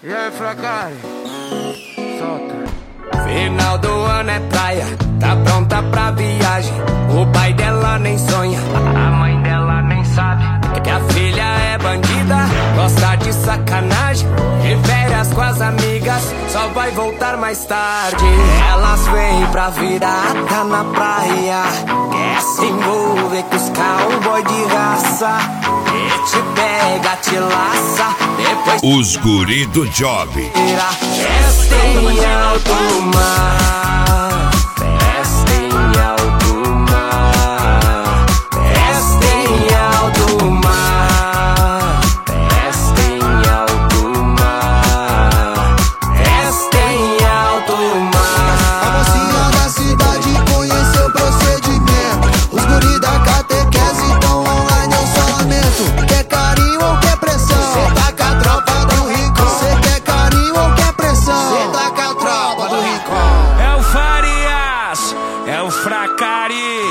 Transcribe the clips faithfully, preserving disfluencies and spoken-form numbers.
E aí, Fracari? Solta. Final do ano é praia, tá pronta pra viagem. O pai dela nem sonha, a mãe dela nem sabe que a filha é bandida, gosta de sacanagem. De férias com as amigas, só vai voltar mais tarde. Elas vêm pra virada na praia, quer se envolver com os cowboy de raça. E te pega, te laça, depois os guri do job. Festa em alto mar, festa em alto mar, festa em alto mar, festa em alto mar, festa em alto mar. A mocinha da cidade conheceu o procedimento. Os guri da catequese tão online, é um só lamento. Quer carinho ou quer pressão? Cê tá com a tropa do Rincon. Cê quer carinho ou quer pressão? Cê tá com a tropa do Rincon. É o Farias, é o Fracari.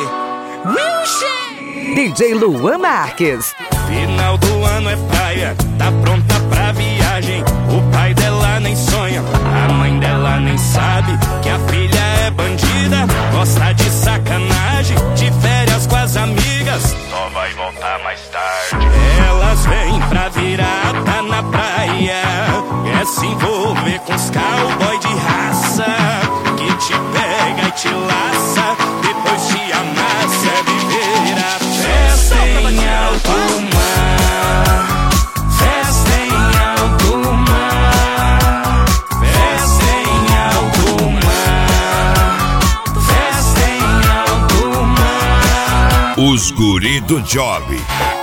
D J Luan Marques. Final do ano é praia, tá pronta pra viagem. O pai dela nem sonha, a mãe dela nem sabe que a filha é bandida, gosta de sacanagem. De férias com as amigas, só vai voltar mais tarde. Elas vêm pra virada na praia, quer se envolver com os cowboy de raça. Que te pega e te laça, depois te amassa. É viver a festa em alto mar, festa em alto mar, festa em alto mar, festa em alto mar. Os guri do job.